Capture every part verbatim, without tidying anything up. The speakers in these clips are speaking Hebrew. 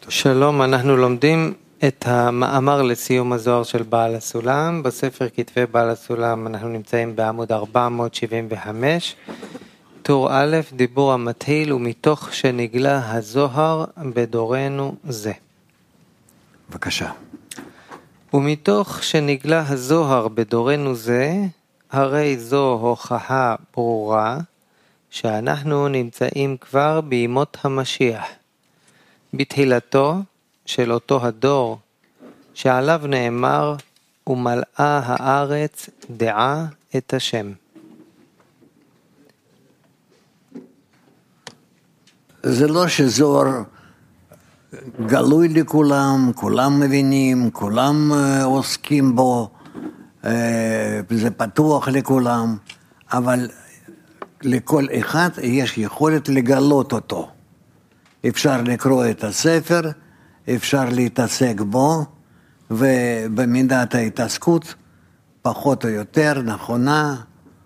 שלום, אנחנו לומדים את המאמר לסיום הזוהר של בעל הסולם. בספר כתבי בעל הסולם אנחנו נמצאים בעמוד ארבע מאות שבעים וחמש, טור א', דיבור המתחיל, ומתוך שנגלה הזוהר בדורנו זה. בבקשה. ומתוך שנגלה הזוהר בדורנו זה, הרי זו הוכחה ברורה שאנחנו נמצאים כבר בימות המשיח, בתחילתו של אותו הדור שעליו נאמר ומלאה הארץ דעה את השם. זה לא שזוהר גלוי לכולם, כולם מבינים, כולם עוסקים בו, זה פתוח לכולם, אבל לכל אחד יש יכולת לגלות אותו. אפשר לקרוא את הספר, אפשר להתעסק בו, ובמידת ההתעסקות, פחות או יותר נכונה,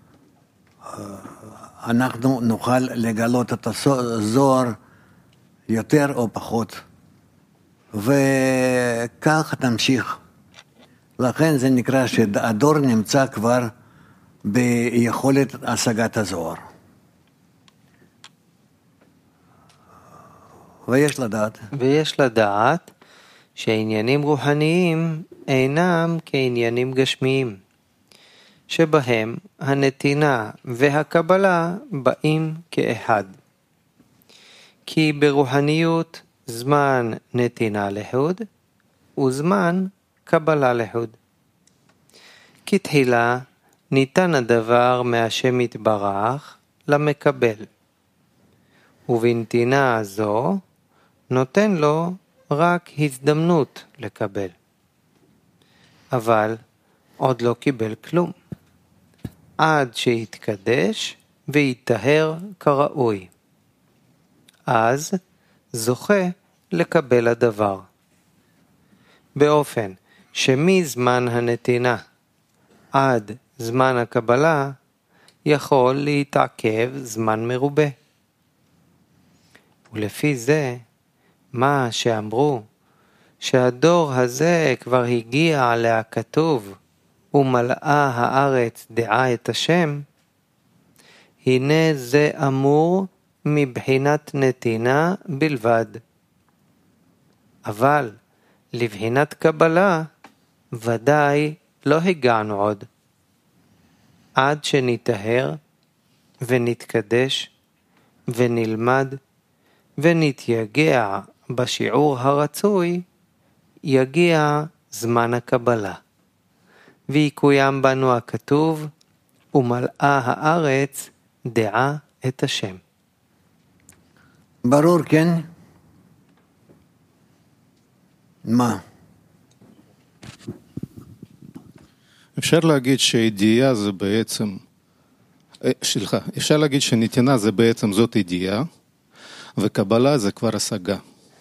אנחנו נוכל לגלות את הזוהר יותר או פחות. וכך נמשיך. לכן זה נקרא שהדור נמצא כבר ביכולת השגת הזוהר. ויש לדעת. ויש לדעת שעניינים רוחניים אינם כעניינים גשמיים, שבהם הנתינה והקבלה באים כאחד. כי ברוחניות זמן נתינה לחוד וזמן קבלה לחוד. כתחילה ניתן הדבר מהשם יתברך למקבל, ובנתינה זו נותן לו רק הזדמנות לקבל, אבל עוד לא קיבל כלום, עד שיתקדש ויתטהר כראוי. אז זוכה לקבל הדבר, באופן שמזמן הנתינה עד זמן הקבלה יכול להתעכב זמן מרובה. ולפי זה, מה שאמרו, שהדור הזה כבר הגיע להכתוב, ומלאה הארץ דעה את השם, הנה זה אמור מבחינת נתינה בלבד. אבל לבחינת קבלה ודאי לא הגענו עוד, עד שנתאר ונתקדש ונלמד ונתייגע בשיעור הרצוי, יגיע זמן הקבלה, ויקוים בנו הכתוב, ומלאה הארץ דעה את השם. ברור, כן? מה? אפשר להגיד שידיעה זה בעצם, סליחה, אפשר להגיד שנתינה זה בעצם זאת ידיעה, וקבלה זה כבר השגה.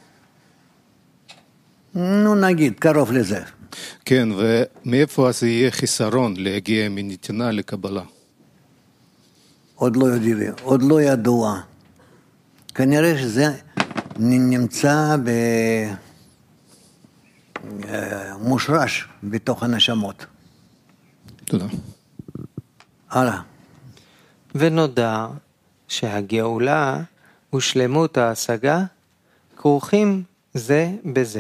נו נגיד, קרוב לזה. כן, ומאיפה אז יהיה חיסרון להגיע מנתינה לקבלה? עוד לא יודעים, עוד לא ידוע. כנראה שזה נמצא במושרש בתוך הנשמות. תודה. הלאה. ונודע שהגאולה ושלמות ההשגה כרוכים זה בזה.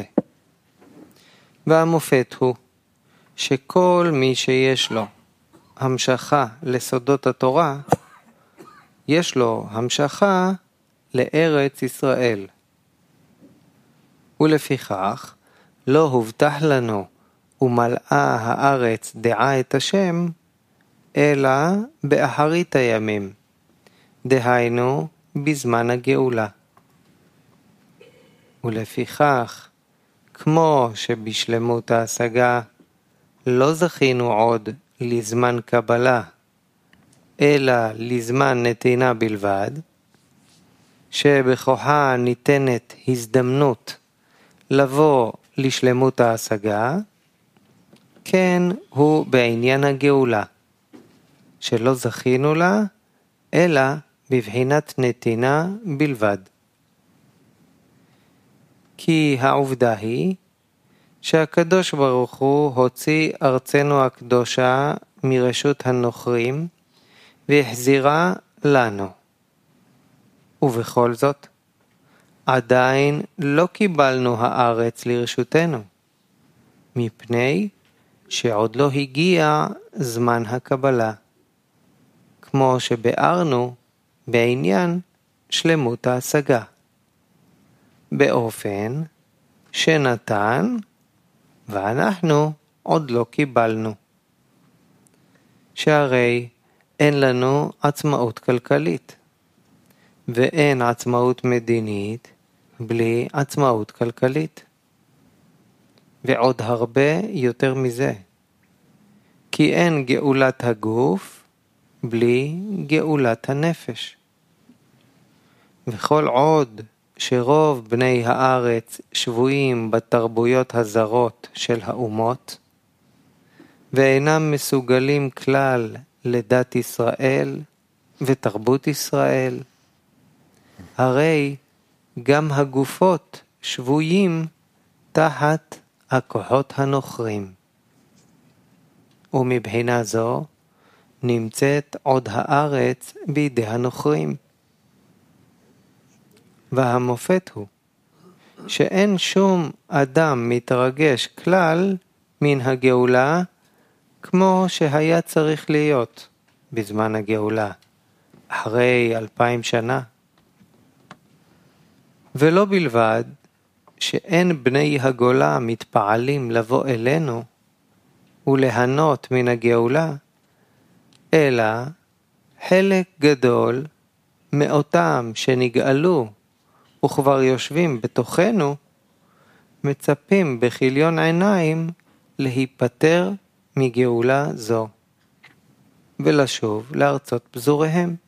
והמופת הוא שכל מי שיש לו המשכה לסודות התורה, יש לו המשכה לארץ ישראל. ולפיכך לא הובטח לנו ומלאה הארץ דעה את השם, אלא באחרית הימים, דהיינו בזמן הגאולה. ולפיכך, כמו שבשלמות ההשגה לא זכינו עוד לזמן קבלה, אלא לזמן נתינה בלבד, שבכוחה ניתנת הזדמנות לבוא לשלמות ההשגה, כן הוא בעניין הגאולה, שלא זכינו לה, אלא בבחינת נתינה בלבד. כי העובדה היא שהקדוש ברוך הוא הוציא ארצנו הקדושה מרשות הנוכרים והחזירה לנו. ובכל זאת, עדיין לא קיבלנו הארץ לרשותנו, מפני שעוד לא הגיע זמן הקבלה, כמו שבארנו בעניין שלמות ההשגה, באופן שנתן ואנחנו עוד לא קיבלנו. שהרי אין לנו עצמאות כלכלית, ואין עצמאות מדינית בלי עצמאות כלכלית. ועוד הרבה יותר מזה, כי אין גאולת הגוף בלי גאולת הנפש. וכל עוד שרוב בני הארץ שבויים בתרבויות הזרות של האומות, ואינם מסוגלים כלל לדת ישראל ותרבות ישראל, הרי גם הגופות שבויים תחת הכוחות הנוכרים. ומבחינה זו נמצאת עוד הארץ בידי הנוכרים. והמופת הוא שאין שום אדם מתרגש כלל מן הגאולה כמו שהיה צריך להיות בזמן הגאולה, אחרי אלפיים שנה. ולא בלבד שאין בני הגולה מתפעלים לבוא אלינו וליהנות מן הגאולה, אלא חלק גדול מאותם שנגאלו וכבר יושבים בתוכנו, מצפים בכיליון עיניים להיפטר מגאולה זו, ולשוב לארצות פזוריהם.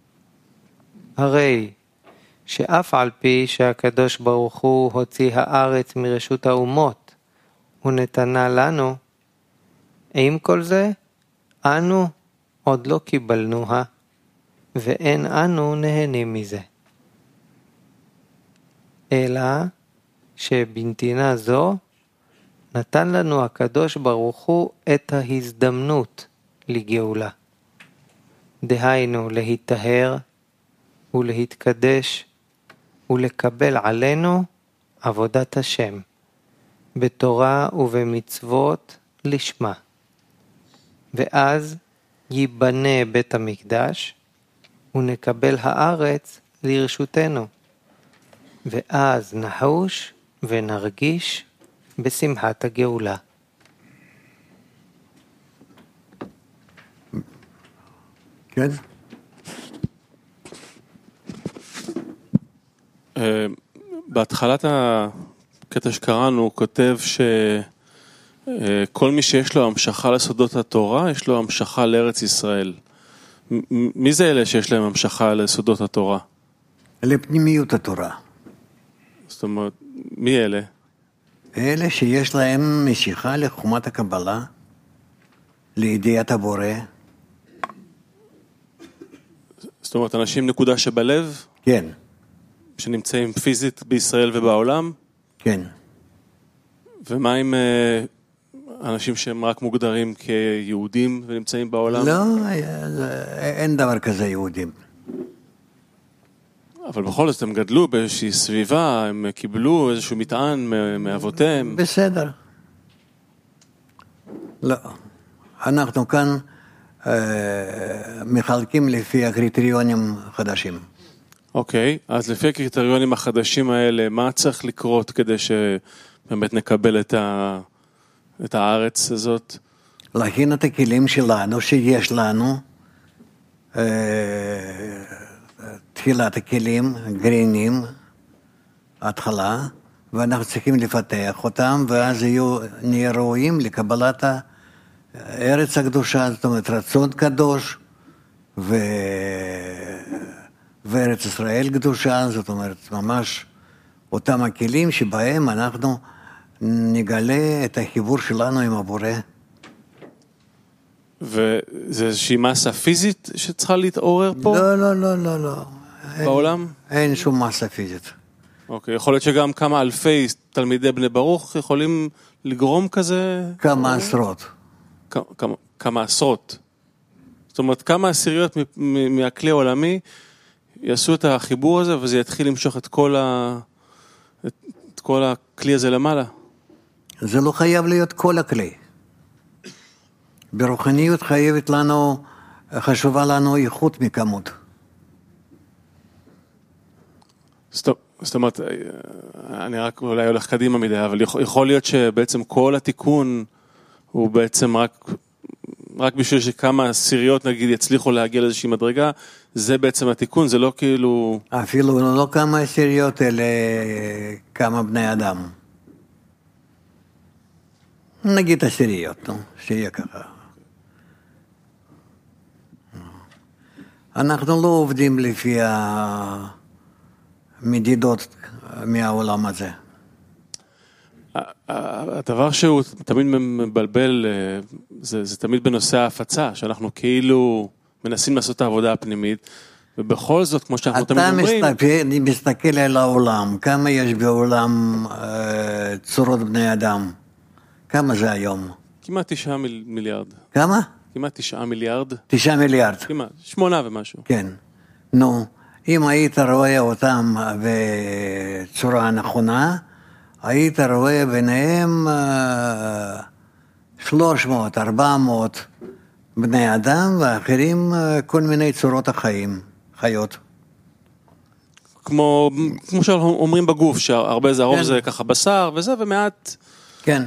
הרי שאף על פי שהקדוש ברוך הוא הוציא הארץ מרשות האומות ונתנה לנו, עם כל זה אנו עוד לא קיבלנוה, ואין אנו נהנים מזה. אלא שבנתינה זו נתן לנו הקדוש ברוך הוא את ההזדמנות לגאולה. דהיינו להיטהר ולהתקדש ולקבל עלינו עבודת השם, בתורה ובמצוות לשמה. ואז ייבנה בית המקדש ונקבל הארץ לרשותנו. ואז נחוש ונרגיש בשמחת הגאולה. כן? בהתחלת הקטע שקראנו הוא כותב שכל מי שיש לו המשכה לסודות התורה, יש לו המשכה לארץ ישראל. מי זה אלה שיש להם המשכה לסודות התורה? לפנימיות התורה. זאת אומרת, מי אלה? אלה שיש להם משיכה לחומת הקבלה, לידיעת הבורא. זאת אומרת, אנשים נקודה שבלב? כן. שנמצאים פיזית בישראל ובעולם? כן. ומה עם אנשים שהם רק מוגדרים כיהודים ונמצאים בעולם? לא, אין דבר כזה יהודים. אבל בכל זאת הם גדלו באיזושהי סביבה, הם קיבלו איזשהו מטען מאבותיהם. בסדר. לא. אנחנו כאן אה, מחלקים לפי הקריטריונים חדשים. אוקיי, אז לפי הקריטריונים החדשים האלה, מה צריך לקרות כדי שבאמת נקבל את, ה... את הארץ הזאת? להכין את הכלים שלנו, שיש לנו, אה, תחילת הכלים, גרעינים, התחלה, ואנחנו צריכים לפתח אותם, ואז יהיו, נהיה ראויים לקבלת הארץ הקדושה, זאת אומרת, רצון קדוש, ו... וארץ ישראל קדושה, זאת אומרת, ממש אותם הכלים שבהם אנחנו נגלה את החיבור שלנו עם הבורא. וזה איזושהי מסה פיזית שצריכה להתעורר פה? לא, לא, לא, לא, לא. בעולם? אין, אין שום מסה פיזית. אוקיי, יכול להיות שגם כמה אלפי תלמידי בני ברוך יכולים לגרום כזה? כמה עשרות. כמה, כמה עשרות. זאת אומרת, כמה עשיריות מהכלי העולמי יעשו את החיבור הזה, וזה יתחיל למשוך את כל, ה... את כל הכלי הזה למעלה. זה לא חייב להיות כל הכלי. ברוחניות חייבת לנו, חשובה לנו איכות מכמות. סטופ. זאת אומרת, אני רק אולי הולך קדימה מדי, אבל יכול להיות שבעצם כל התיקון הוא בעצם רק, רק בשביל שכמה עשיריות נגיד יצליחו להגיע לאיזושהי מדרגה, זה בעצם התיקון, זה לא כאילו... אפילו לא כמה עשיריות, אלא כמה בני אדם. נגיד עשיריות, שיהיה ככה. אנחנו לא עובדים לפי המדידות מהעולם הזה. הדבר שהוא תמיד מבלבל, זה, זה תמיד בנושא ההפצה, שאנחנו כאילו מנסים לעשות את העבודה הפנימית, ובכל זאת, כמו שאנחנו תמיד אומרים... אתה מסתכל על העולם, כמה יש בעולם אה, צורות בני אדם? כמה זה היום? כמעט תשעה מיל, מיליארד. כמה? כמעט תשעה מיליארד. תשעה מיליארד. כמעט, שמונה ומשהו. כן. נו, אם היית רואה אותם בצורה הנכונה, היית רואה ביניהם שלוש מאות, ארבע מאות בני אדם, ואחרים כל מיני צורות החיים, חיות. כמו, כמו שאומרים בגוף, שהרבה זה, הרוב כן. זה ככה בשר וזה, ומעט... כן.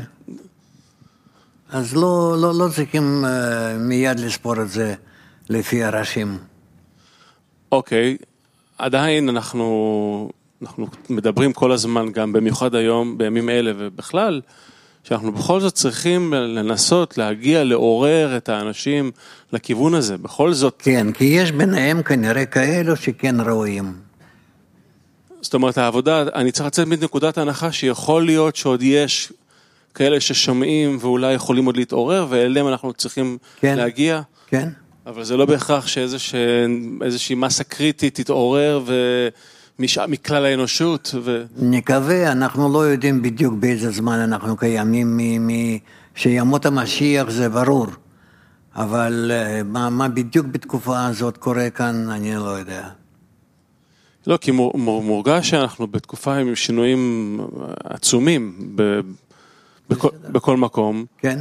אז לא, לא, לא צריכים uh, מיד לספור את זה לפי הראשים. אוקיי, עדיין אנחנו, אנחנו מדברים כל הזמן, גם במיוחד היום, בימים אלה ובכלל, שאנחנו בכל זאת צריכים לנסות להגיע, לעורר את האנשים לכיוון הזה, בכל זאת. כן, כי יש ביניהם כנראה כאלו שכן רואים. זאת אומרת, העבודה, אני צריך לצאת מנקודת ההנחה שיכול להיות שעוד יש כאלה ששומעים ואולי יכולים עוד להתעורר, ואליהם אנחנו צריכים כן, להגיע. כן. אבל זה לא בהכרח שאיזושהי מסה קריטית תתעורר מכלל האנושות. ו... נקווה, אנחנו לא יודעים בדיוק באיזה זמן אנחנו קיימים, מ- מ- שימות המשיח זה ברור, אבל מה, מה בדיוק בתקופה הזאת קורה כאן, אני לא יודע. לא, כי מורגש שאנחנו בתקופה עם שינויים עצומים ב, בכל, בכל מקום. כן.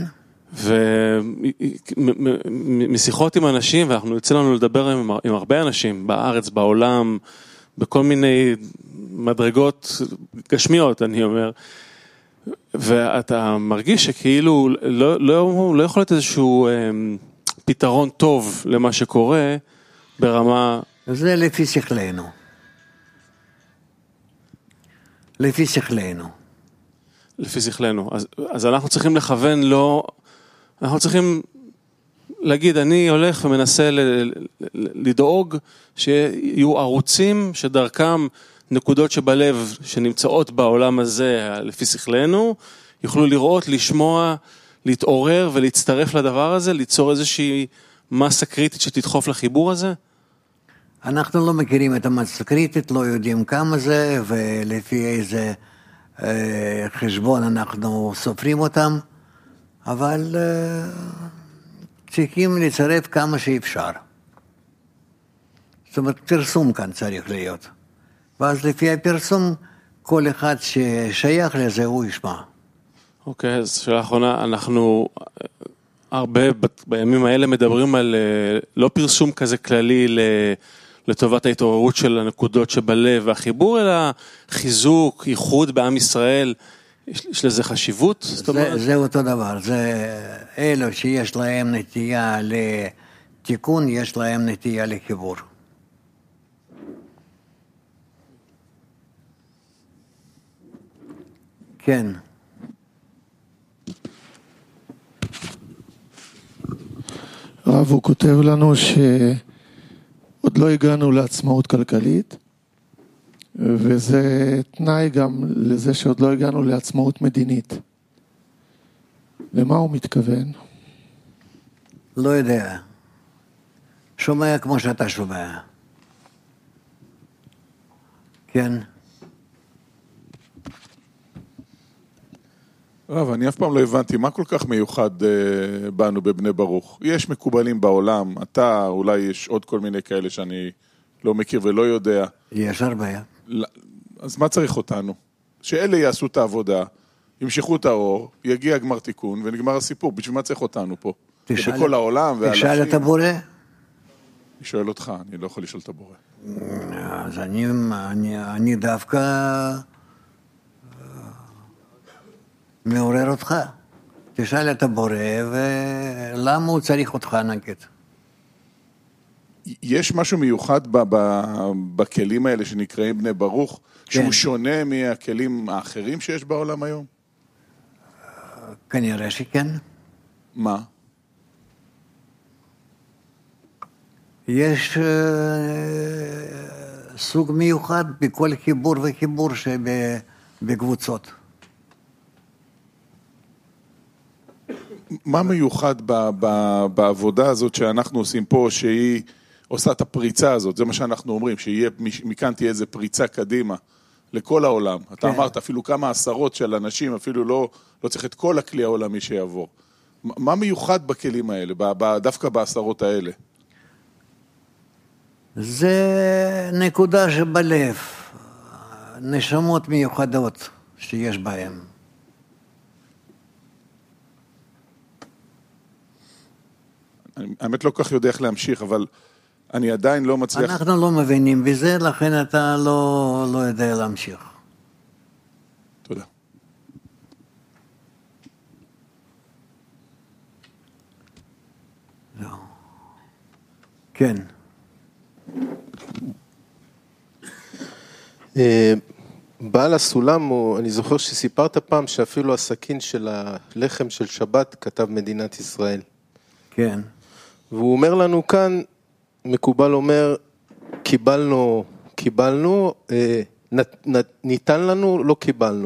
ומשיחות עם אנשים, ואנחנו יוצא לנו לדבר עם, עם הרבה אנשים בארץ, בעולם, בכל מיני מדרגות גשמיות, אני אומר, ואתה מרגיש שכאילו לא, לא, לא יכול להיות איזשהו פתרון טוב למה שקורה ברמה... זה לפי שכלנו. לפי שכלנו. לפי שכלנו. אז, אז אנחנו צריכים לכוון לא... אנחנו צריכים להגיד, אני הולך ומנסה לדאוג שיהיו ערוצים שדרכם נקודות שבלב שנמצאות בעולם הזה לפי שכלנו, יוכלו לראות, לשמוע, להתעורר ולהצטרף לדבר הזה, ליצור איזושהי מסה קריטית שתדחוף לחיבור הזה? אנחנו לא מכירים את המסה קריטית, לא יודעים כמה זה, ולפי איזה אה, חשבון אנחנו סופרים אותם, אבל אה, צריכים לצרף כמה שאפשר. זאת אומרת, פרסום כאן צריך להיות. ואז לפי הפרסום, כל אחד ששייך לזה הוא ישמע. אוקיי, אז שאלה האחרונה, אנחנו הרבה בימים האלה מדברים על לא פרסום כזה כללי לטובת ההתעוררות של הנקודות שבלב והחיבור, אלא חיזוק, ייחוד בעם ישראל. יש לזה חשיבות? זה, זה אותו דבר, זה אלו שיש להם נטייה לתיקון, יש להם נטייה לחיבור. כן. רב, הוא כותב לנו שעוד לא הגענו לעצמאות כלכלית, וזה תנאי גם לזה שעוד לא הגענו לעצמאות מדינית. למה הוא מתכוון? לא יודע. שומע כמו שאתה שומע. כן. רב, אני אף פעם לא הבנתי, מה כל כך מיוחד אה, בנו בבני ברוך? יש מקובלים בעולם, אתה, אולי יש עוד כל מיני כאלה שאני לא מכיר ולא יודע. יש הרבה. אז מה צריך אותנו? שאלה יעשו את העבודה, ימשכו את האור, יגיע גמר תיקון ונגמר הסיפור. בשביל מה צריך אותנו פה? תשאל, ובכל העולם והלכים. תשאל את הבורא. אני שואל אותך, אני לא יכול לשאול את הבורא. אז אני, אני, אני דווקא מעורר אותך. תשאל את הבורא, ולמה הוא צריך אותך נגיד? יש משהו מיוחד ב- ב- בכלים האלה שנקראים בני ברוך, כן. שהוא שונה מהכלים האחרים שיש בעולם היום? כנראה שכן. מה? יש uh, סוג מיוחד בכל חיבור וחיבור שבקבוצות. מה מיוחד ב- ב- בעבודה הזאת שאנחנו עושים פה, שהיא עושה את הפריצה הזאת? זה מה שאנחנו אומרים, שיהיה, מכאן תהיה איזה פריצה קדימה לכל העולם. אתה כן. אמרת אפילו כמה עשרות של אנשים, אפילו לא, לא צריך את כל הכלי העולמי שיעבור. מה מיוחד בכלים האלה, דווקא בעשרות האלה? זה נקודה שבלב, נשמות מיוחדות שיש בהם. אני האמת לא כל כך יודע איך להמשיך, אבל אני עדיין לא מצליח... אנחנו לא מבינים בזה, לכן אתה לא, לא יודע להמשיך. תודה. לא. כן. בעל הסולם, אני זוכר שסיפרת פעם שאפילו הסכין של הלחם של שבת כתב מדינת ישראל. כן. והוא אומר לנו כאן, מקובל אומר, קיבלנו, קיבלנו, ניתן לנו, לא קיבלנו.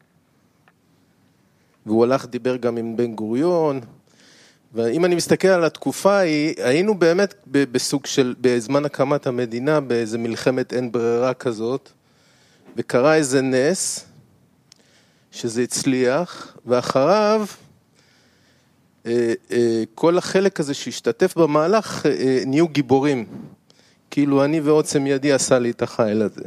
והוא הלך, דיבר גם עם בן גוריון, ואם אני מסתכל על התקופה היא, היינו באמת בסוג של, בזמן הקמת המדינה, באיזה מלחמת אין ברירה כזאת, וקרה איזה נס, שזה הצליח, ואחריו, כל החלק הזה שהשתתף במהלך, נהיו גיבורים. כאילו אני ועוצם ידי עשה לי את החייל הזה.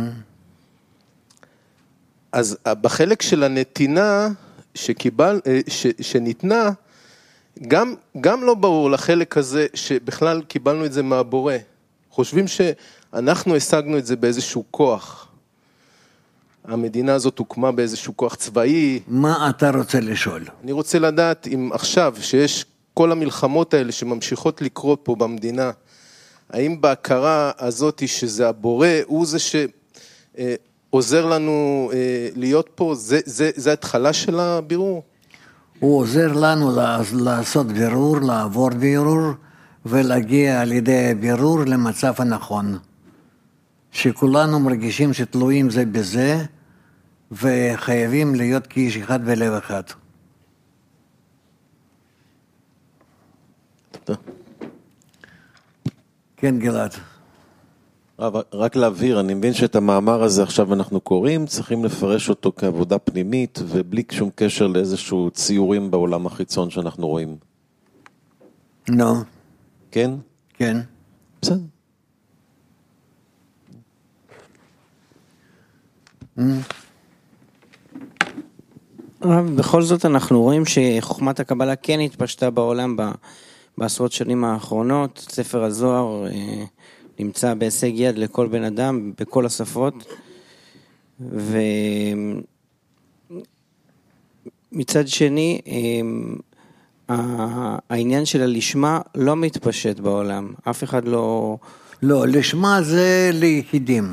אז בחלק של הנתינה שקיבל, ש, שניתנה, גם, גם לא ברור לחלק הזה שבכלל קיבלנו את זה מהבורא. חושבים שאנחנו השגנו את זה באיזשהו כוח. המדינה הזאת הוקמה באיזשהו כוח צבאי. מה אתה רוצה לשאול? אני רוצה לדעת אם עכשיו שיש כל המלחמות האלה שממשיכות לקרות פה במדינה, האם בהכרה הזאת שזה הבורא, הוא זה שעוזר לנו להיות פה, זה, זה, זה התחלה של הבירור? הוא עוזר לנו לעשות בירור, לעבור בירור, ולהגיע על ידי בירור למצב הנכון. שכולנו מרגישים שתלויים זה בזה, וחייבים להיות כאיש אחד בלב אחד. תודה. כן, גלעד. רק להבהיר, אני מבין שאת המאמר הזה עכשיו אנחנו קוראים, צריכים לפרש אותו כעבודה פנימית, ובלי שום קשר לאיזשהו ציורים בעולם החיצון שאנחנו רואים. לא. כן? כן. בסדר. בכל זאת אנחנו רואים שחוכמת הקבלה כן התפשטה בעולם בעשרות שנים האחרונות. ספר הזוהר נמצא בהישג יד לכל בן אדם בכל השפות, ומצד שני העניין של הלשמה לא מתפשט בעולם. אף אחד לא... לא, לשמה זה ליחידים.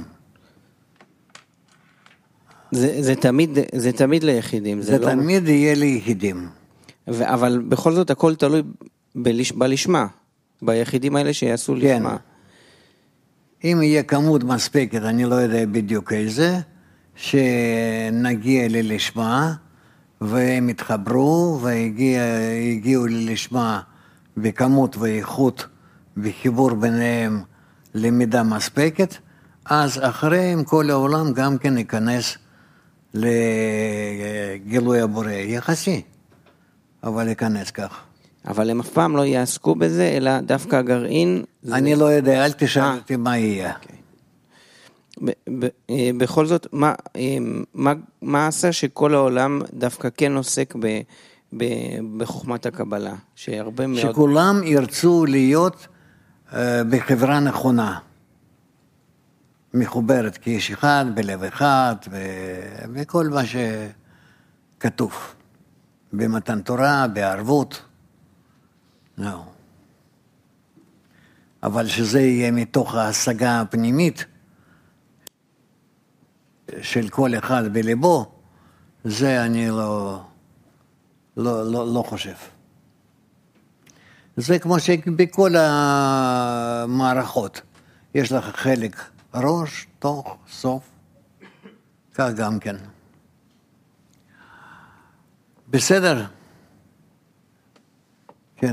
זה, זה תמיד, זה תמיד ליחידים. זה, זה לא... תמיד יהיה ליחידים. ו... אבל בכל זאת הכל תלוי בלש... בלשמה, ביחידים האלה שיעשו כן. לשמה. אם יהיה כמות מספקת, אני לא יודע בדיוק איזה, שנגיע ללשמה, והם התחברו, והגיעו ללשמה בכמות ואיכות, וחיבור ביניהם למידה מספקת, אז אחריהם כל העולם גם כן ייכנס גילוי הבורא, יחסי, אבל להיכנס כך. אבל הם אף פעם לא יעסקו בזה, אלא דווקא הגרעין... אני לא יודע, אל תשאל אותי מה יהיה. בכל זאת, מה עשה שכל העולם דווקא כן עוסק בחוכמת הקבלה? שהרבה מאוד... שכולם ירצו להיות בחברה נכונה, מחוברת כאיש אחד, בלב אחד, וכל מה שכתוב, במתן תורה, בערבות. לא. אבל שזה יהיה מתוך ההשגה הפנימית של כל אחד בליבו, זה אני לא, לא, לא, לא חושב. זה כמו שבכל המערכות, יש לך חלק ראש, תוך, סוף, כך גם כן. בסדר? כן.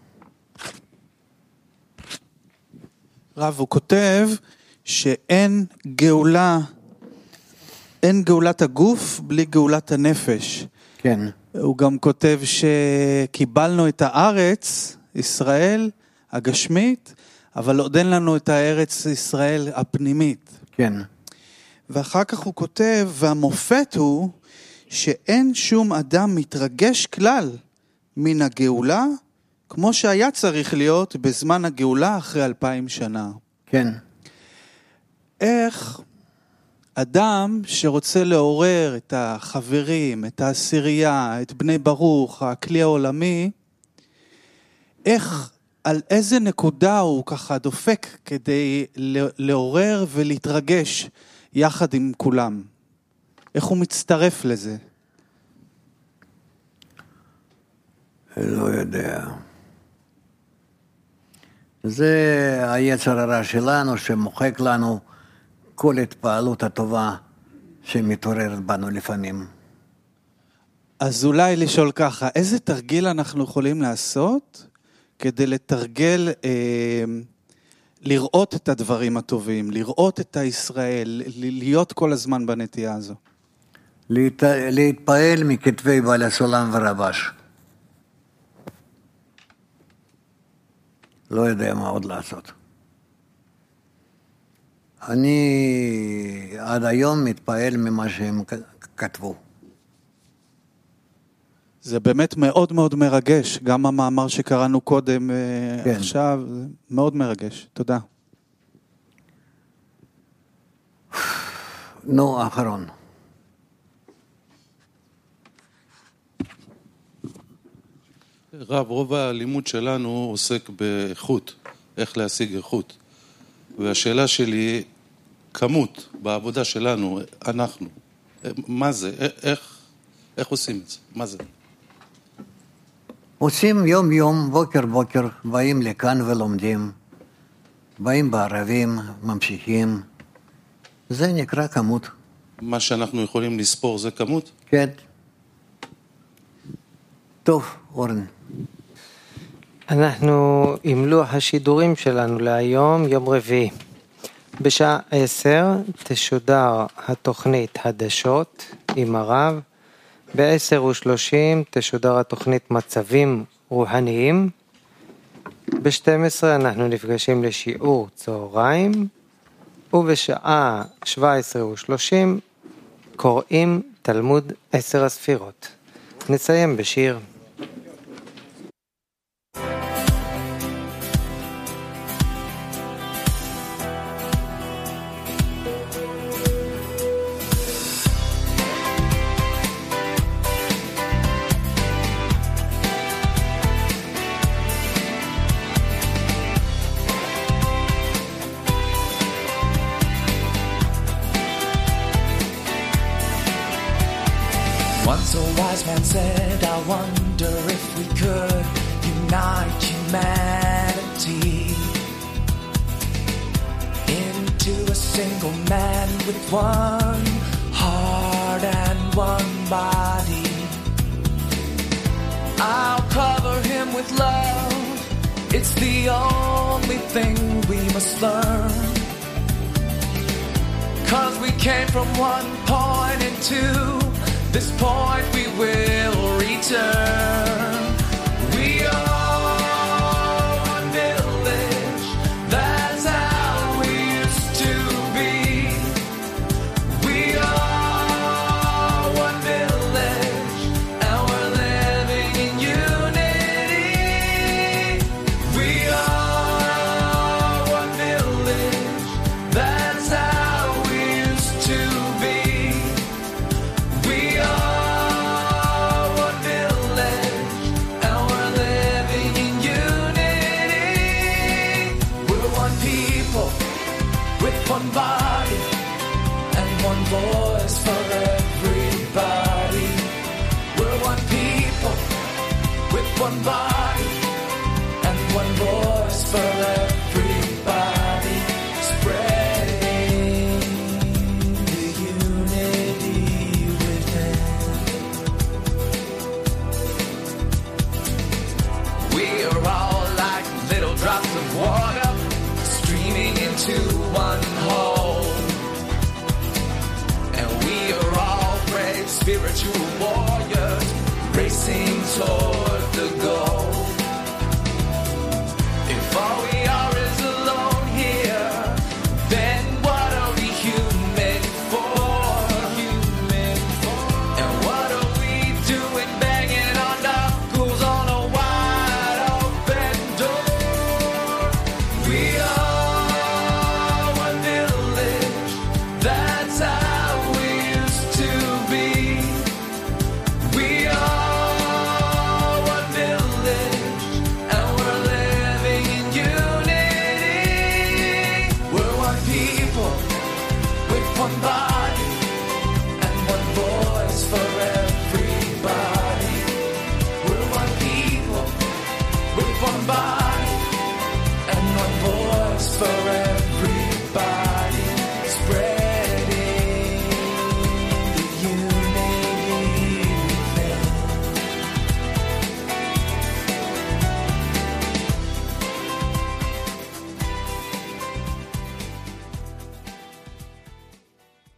רב, הוא כותב שאין גאולה, אין גאולת הגוף בלי גאולת הנפש. כן. הוא גם כותב שקיבלנו את הארץ, ישראל, הגשמית, אבל עוד אין לנו את הארץ ישראל הפנימית. כן. ואחר כך הוא כותב, והמופת הוא שאין שום אדם מתרגש כלל מן הגאולה, כמו שהיה צריך להיות בזמן הגאולה אחרי אלפיים שנה. כן. איך אדם שרוצה לעורר את החברים, את העשירייה, את בני ברוך, הכלי העולמי, איך, על איזה נקודה הוא ככה דופק כדי לעורר ולהתרגש יחד עם כולם? איך הוא מצטרף לזה? לא יודע. זה היצר הרע שלנו שמוחק לנו כל התפעלות הטובה שמתעוררת בנו לפעמים. אז אולי לשאול ככה, איזה תרגיל אנחנו יכולים לעשות כדי לתרגל, אה, לראות את הדברים הטובים, לראות את הישראל, להיות כל הזמן בנטייה הזו? להת... להתפעל מכתבי בעל הסולם ורבש. לא יודע מה עוד לעשות. אני עד היום מתפעל ממה שהם כתבו. זה באמת מאוד מאוד מרגש, גם המאמר שקראנו קודם כן. עכשיו, זה מאוד מרגש. תודה. נו, האחרון. רב, רוב הלימוד שלנו עוסק באיכות, איך להשיג איכות. והשאלה שלי, כמות בעבודה שלנו, אנחנו, מה זה? איך, איך עושים את זה? מה זה? עושים יום יום, בוקר בוקר, באים לכאן ולומדים, באים בערבים, ממשיכים. זה נקרא כמות. מה שאנחנו יכולים לספור זה כמות? כן. טוב, אורן. אנחנו עם לוח השידורים שלנו להיום, יום רביעי. בשעה עשר תשודר התוכנית חדשות עם הרב. ב-עשר ושלושים תשודר התוכנית מצבים רוחניים. ב-שתים עשרה אנחנו נפגשים לשיעור צהריים. ובשעה שבע עשרה ושלושים קוראים תלמוד עשר הספירות. נסיים בשיר. Once a wise man said, I wonder if we could unite humanity into a single man with one heart and one body. I'll cover him with love. It's the only thing we must learn. 'Cause we came from one point into this point we will return. We are one village, that's how we used to be. We are one village, and we're living in unity. We are one village, that's how we used to be. We are one village, and we're living in unity. We're one people with one body and one voice for everybody. We're one people with one body and one voice for everybody. Spreading the unity within. We are all like little drops of water streaming into one hole. And we are all brave spiritual warriors racing toward